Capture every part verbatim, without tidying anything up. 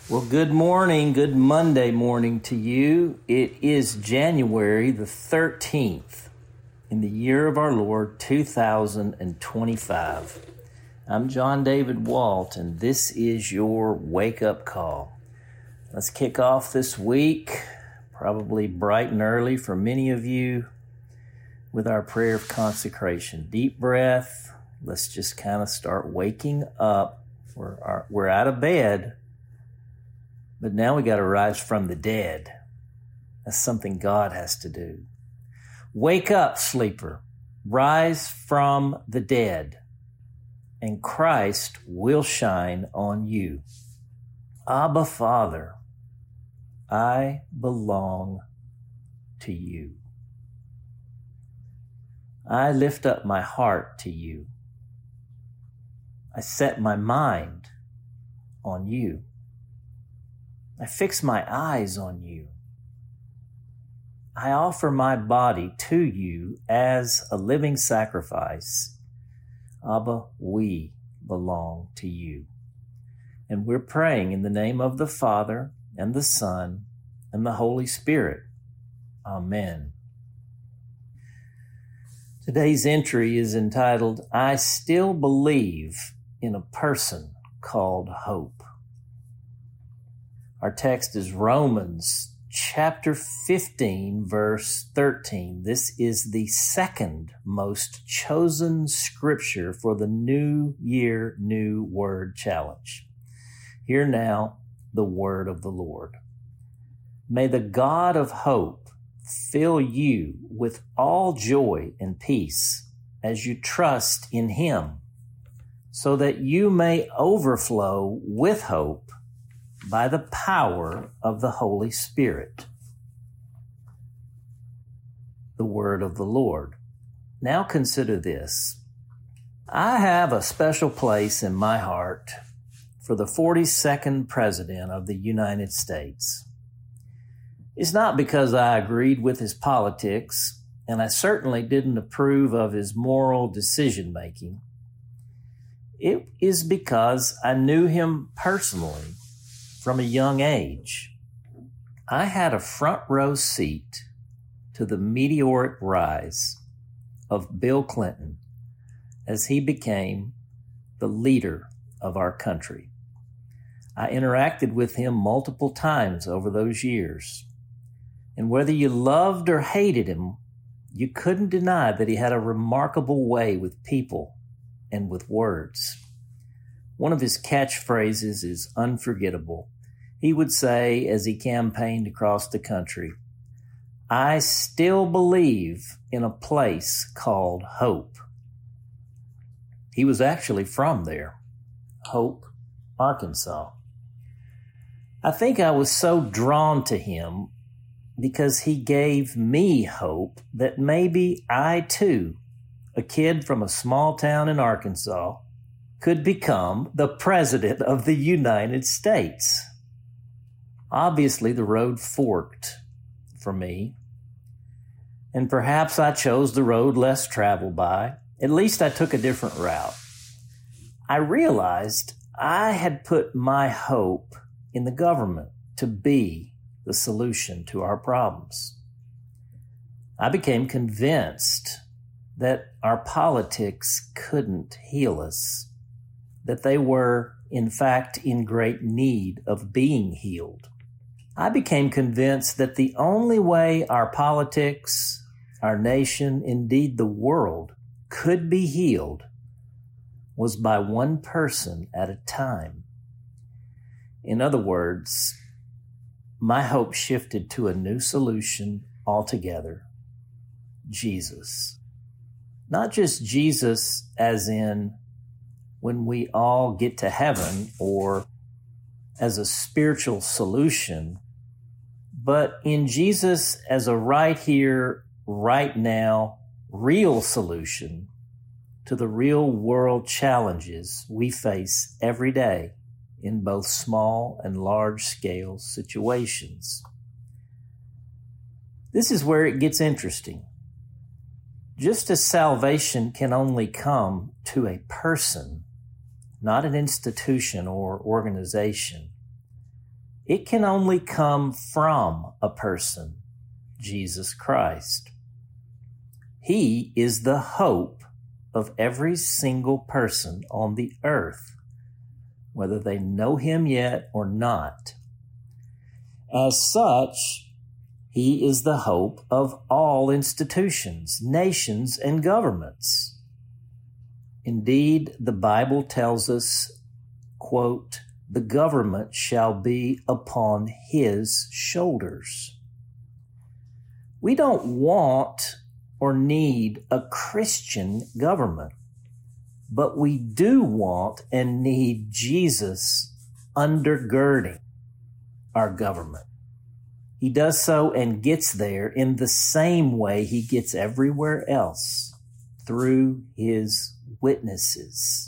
Well, good morning, good Monday morning to you. It is January the thirteenth in the year of our Lord, two thousand twenty-five. I'm John David Walt, and this is your wake-up call. Let's kick off this week, probably bright and early for many of you, with our prayer of consecration. Deep breath. Let's just kind of start waking up. We're, we're out of bed. But now we got to rise from the dead. That's something God has to do. Wake up, sleeper. Rise from the dead, and Christ will shine on you. Abba, Father, I belong to you. I lift up my heart to you. I set my mind on you. I fix my eyes on you. I offer my body to you as a living sacrifice. Abba, we belong to you. And we're praying in the name of the Father and the Son and the Holy Spirit. Amen. Today's entry is entitled, I Still Believe in a Person Called Hope. Our text is Romans chapter fifteen, verse thirteen. This is the second most chosen scripture for the New Year, New Word Challenge. Hear now the word of the Lord. May the God of hope fill you with all joy and peace as you trust in Him, so that you may overflow with hope by the power of the Holy Spirit. The word of the Lord. Now consider this. I have a special place in my heart for the forty-second President of the United States. It's not because I agreed with his politics, and I certainly didn't approve of his moral decision-making. It is because I knew him personally from a young age. I had a front row seat to the meteoric rise of Bill Clinton as he became the leader of our country. I interacted with him multiple times over those years. And whether you loved or hated him, you couldn't deny that he had a remarkable way with people and with words. One of his catchphrases is unforgettable. He would say, as he campaigned across the country, I still believe in a place called Hope. He was actually from there, Hope, Arkansas. I think I was so drawn to him because he gave me hope that maybe I too, a kid from a small town in Arkansas, could become the President of the United States. Obviously, the road forked for me, and perhaps I chose the road less traveled by. At least I took a different route. I realized I had put my hope in the government to be the solution to our problems. I became convinced that our politics couldn't heal us, that they were, in fact, in great need of being healed. I became convinced that the only way our politics, our nation, indeed the world, could be healed was by one person at a time. In other words, my hope shifted to a new solution altogether, Jesus. Not just Jesus as in when we all get to heaven or as a spiritual solution, but in Jesus as a right here, right now, real solution to the real world challenges we face every day in both small and large scale situations. This is where it gets interesting. Just as salvation can only come to a person, not an institution or organization, It can only come from a person, Jesus Christ. He is the hope of every single person on the earth, whether they know him yet or not. As such, he is the hope of all institutions, nations, and governments. Indeed, the Bible tells us, quote, "The government shall be upon his shoulders." We don't want or need a Christian government, but we do want and need Jesus undergirding our government. He does so and gets there in the same way he gets everywhere else, through his witnesses.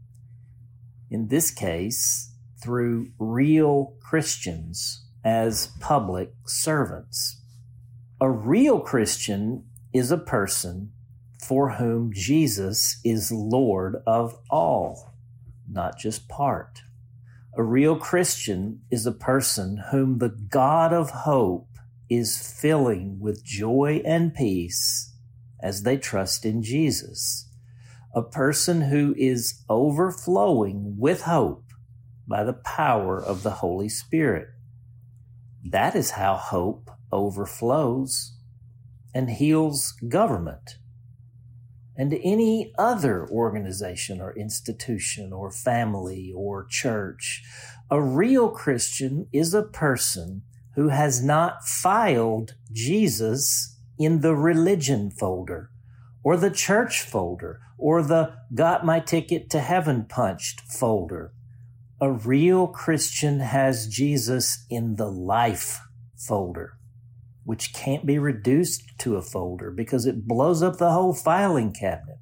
In this case, through real Christians as public servants. A real Christian is a person for whom Jesus is Lord of all, not just part. A real Christian is a person whom the God of hope is filling with joy and peace as they trust in Jesus. A person who is overflowing with hope by the power of the Holy Spirit. That is how hope overflows and heals government and any other organization or institution or family or church. A real Christian is a person who has not filed Jesus in the religion folder or the church folder or the got my ticket to heaven punched folder. A real Christian has Jesus in the life folder, which can't be reduced to a folder because it blows up the whole filing cabinet.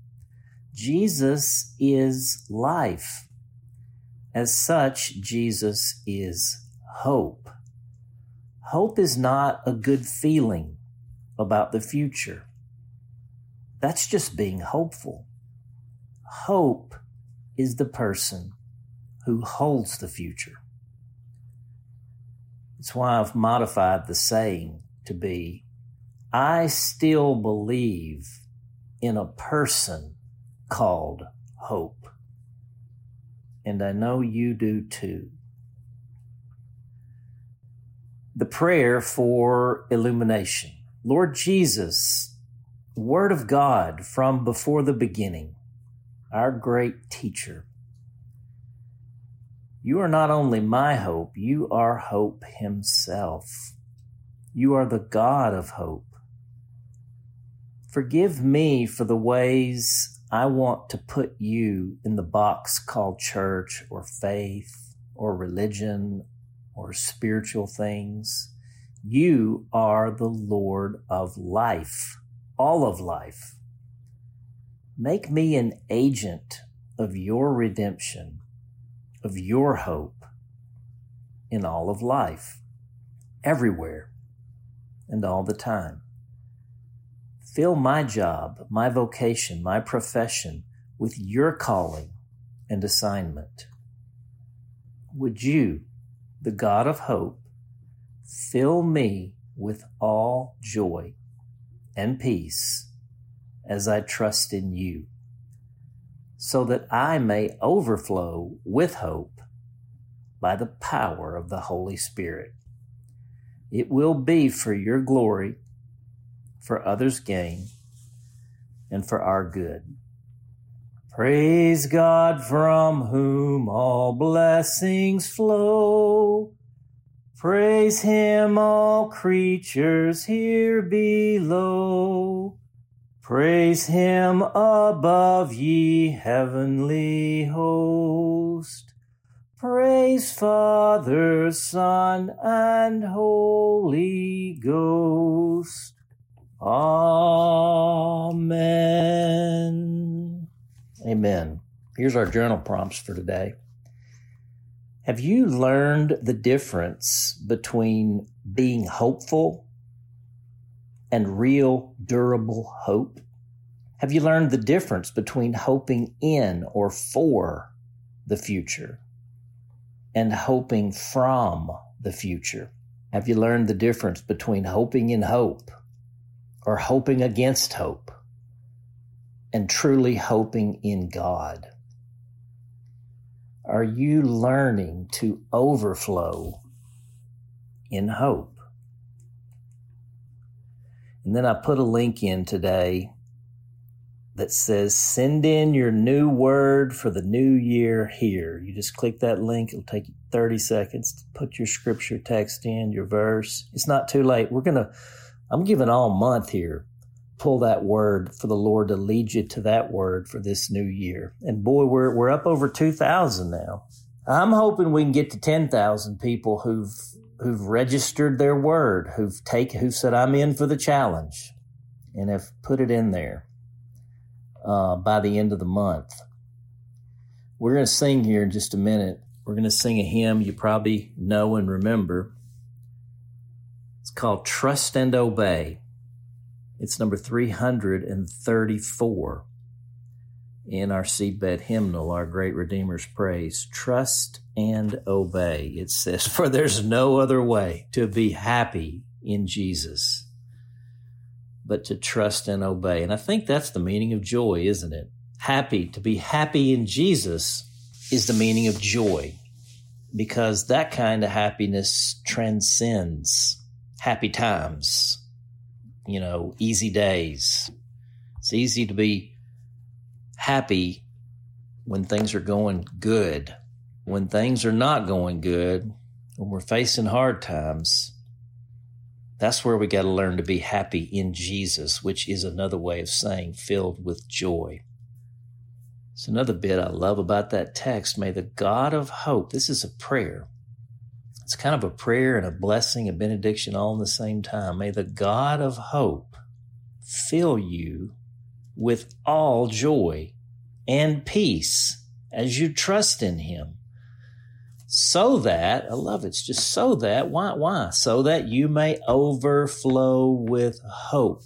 Jesus is life. As such, Jesus is hope. Hope is not a good feeling about the future. That's just being hopeful. Hope is the person who holds the future. It's why I've modified the saying to be, I still believe in a person called hope. And I know you do too. The prayer for illumination. Lord Jesus, Word of God from before the beginning, our great teacher. You are not only my hope, you are hope himself. You are the God of hope. Forgive me for the ways I want to put you in the box called church or faith or religion or spiritual things. You are the Lord of life, all of life. Make me an agent of your redemption, of your hope in all of life, everywhere and all the time. Fill my job, my vocation, my profession with your calling and assignment. Would you, the God of hope, fill me with all joy and peace as I trust in you, so that I may overflow with hope by the power of the Holy Spirit. It will be for your glory, for others' gain, and for our good. Praise God from whom all blessings flow. Praise him, all creatures here below. Praise him above, ye heavenly host. Praise Father, Son, and Holy Ghost. Amen. Amen. Here's our journal prompts for today. Have you learned the difference between being hopeful and real, durable hope? Have you learned the difference between hoping in or for the future and hoping from the future? Have you learned the difference between hoping in hope or hoping against hope and truly hoping in God? Are you learning to overflow in hope? And then I put a link in today that says, send in your new word for the new year here. You just click that link. It'll take you thirty seconds to put your scripture text in, your verse. It's not too late. We're going to, I'm giving all month here. Pull that word for the Lord to lead you to that word for this new year. And boy, we're, we're up over two thousand now. I'm hoping we can get to ten thousand people who've, who've registered their word, who've taken, who said, I'm in for the challenge, and have put it in there. Uh, by the end of the month. We're going to sing here in just a minute. We're going to sing a hymn you probably know and remember. It's called Trust and Obey. It's number three hundred thirty-four in our seedbed hymnal, Our Great Redeemer's Praise. Trust and obey. It says, for there's no other way to be happy in Jesus but to trust and obey. And I think that's the meaning of joy, isn't it? Happy, to be happy in Jesus is the meaning of joy, because that kind of happiness transcends happy times, you know, easy days. It's easy to be happy when things are going good. When things are not going good, when we're facing hard times, that's where we got to learn to be happy in Jesus, which is another way of saying filled with joy. It's another bit I love about that text. May the God of hope, this is a prayer. It's kind of a prayer and a blessing, a benediction all in the same time. May the God of hope fill you with all joy and peace as you trust in him. So that, I love it, it's just so that, why, why? So that you may overflow with hope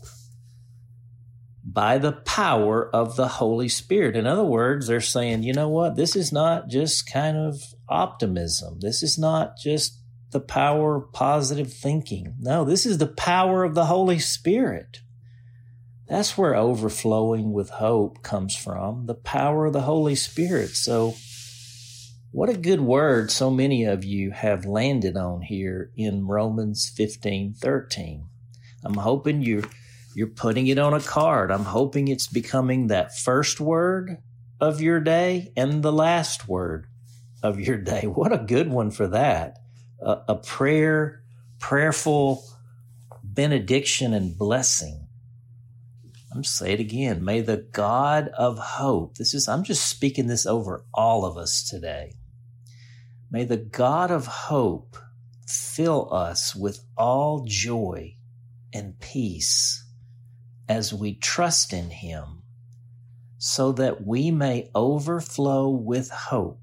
by the power of the Holy Spirit. In other words, they're saying, you know what, this is not just kind of optimism. This is not just the power of positive thinking. No, this is the power of the Holy Spirit. That's where overflowing with hope comes from, the power of the Holy Spirit. So, what a good word so many of you have landed on here in Romans fifteen thirteen. I'm hoping you're, you're putting it on a card. I'm hoping it's becoming that first word of your day and the last word of your day. What a good one for that. A, a prayer, prayerful benediction and blessing. I'm say it again. May the God of hope, this is, I'm just speaking this over all of us today. May the God of hope fill us with all joy and peace as we trust in him, so that we may overflow with hope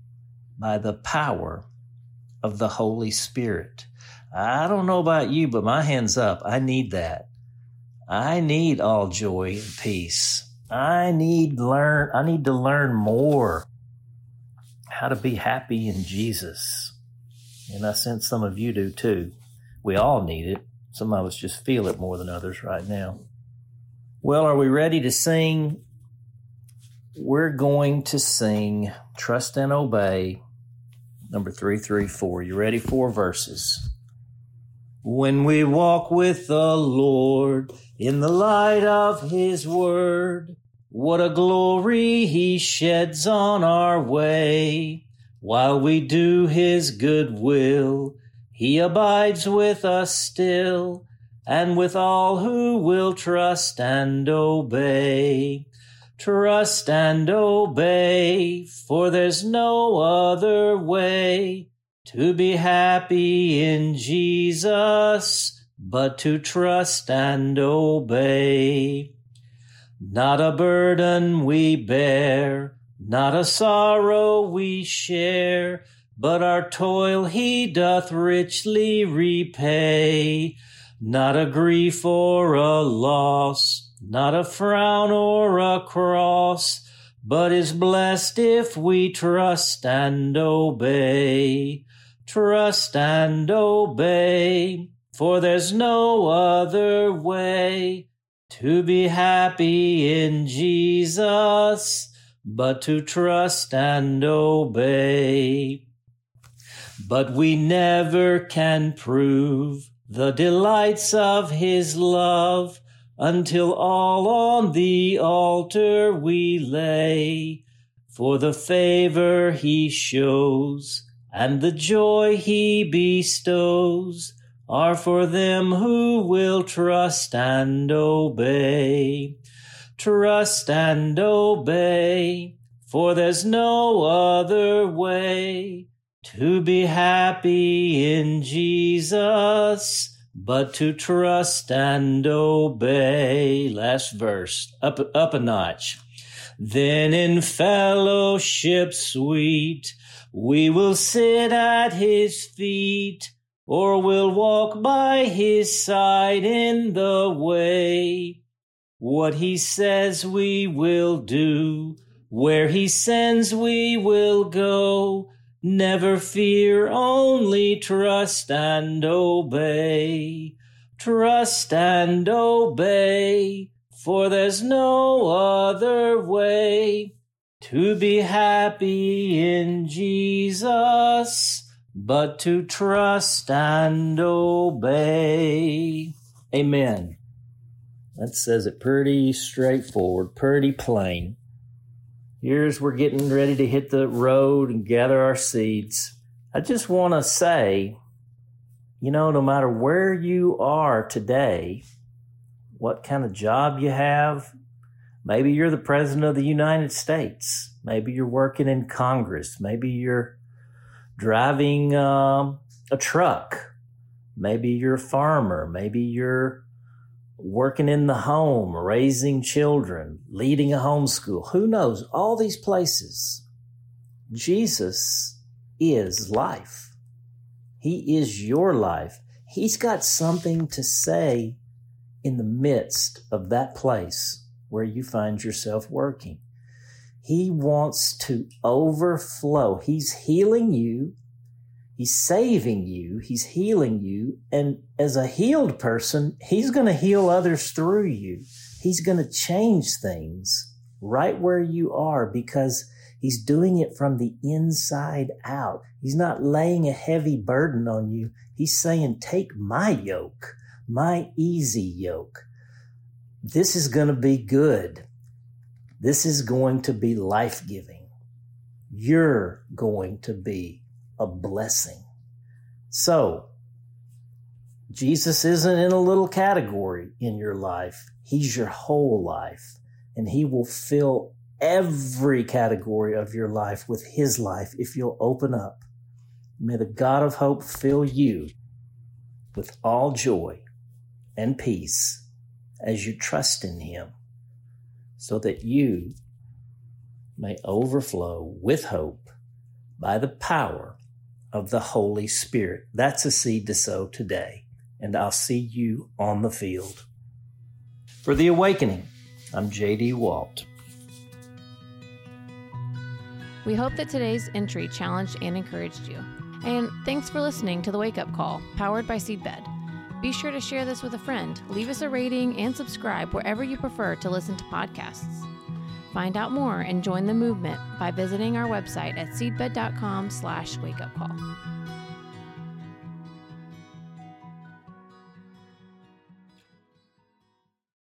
by the power of the Holy Spirit. I don't know about you, but my hand's up. I need that. I need all joy and peace. I need learn. I need to learn more how to be happy in Jesus. And I sense some of you do too. We all need it. Some of us just feel it more than others right now. Well, are we ready to sing? We're going to sing Trust and Obey, number three thirty-four. You ready? Four verses. When we walk with the Lord in the light of his word, what a glory he sheds on our way. While we do his good will, he abides with us still, and with all who will trust and obey. Trust and obey, for there's no other way to be happy in Jesus, but to trust and obey. Not a burden we bear, not a sorrow we share, but our toil he doth richly repay. Not a grief or a loss, not a frown or a cross, but is blessed if we trust and obey. trust and obey, for there's no other way to be happy in Jesus but to trust and obey. But we never can prove the delights of his love until all on the altar we lay. For the favor he shows and the joy he bestows are for them who will trust and obey. Trust and obey, for there's no other way to be happy in Jesus but to trust and obey. Last verse, up, up a notch. Then in fellowship sweet, we will sit at his feet, or will walk by his side in the way. What he says we will do, where he sends we will go. Never fear, only trust and obey. Trust and obey, for there's no other way to be happy in Jesus but to trust and obey. Amen. That says it pretty straightforward, pretty plain. Here's we're getting ready to hit the road and gather our seeds. I just want to say, you know, no matter where you are today, what kind of job you have, maybe you're the President of the United States. Maybe you're working in Congress. Maybe you're driving um, a truck. Maybe you're a farmer. Maybe you're working in the home, raising children, leading a homeschool. Who knows? All these places, Jesus is life. He is your life. He's got something to say in the midst of that place where you find yourself working. He wants to overflow. He's healing you. He's saving you. He's healing you. And as a healed person, he's going to heal others through you. He's going to change things right where you are because he's doing it from the inside out. He's not laying a heavy burden on you. He's saying, take my yoke, my easy yoke. This is going to be good. This is going to be life-giving. You're going to be a blessing. So, Jesus isn't in a little category in your life. He's your whole life, and he will fill every category of your life with his life if you'll open up. May the God of hope fill you with all joy and peace as you trust in him, so that you may overflow with hope by the power of the Holy Spirit. That's a seed to sow today, and I'll see you on the field. For The Awakening, I'm J D Walt. We hope that today's entry challenged and encouraged you. And thanks for listening to The Wake Up Call, powered by Seedbed. Be sure to share this with a friend, leave us a rating, and subscribe wherever you prefer to listen to podcasts. Find out more and join the movement by visiting our website at seedbed.com slash wakeupcall.